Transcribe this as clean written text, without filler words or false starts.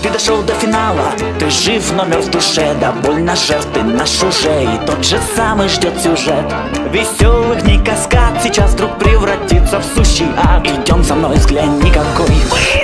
Ты дошел до финала, ты жив, но мертв в душе. Да больно жертвы наш уже, и тот же самый ждет сюжет. Веселых дней каскад сейчас вдруг превратится в сущий ад. Идем со мной, взглянь, никакой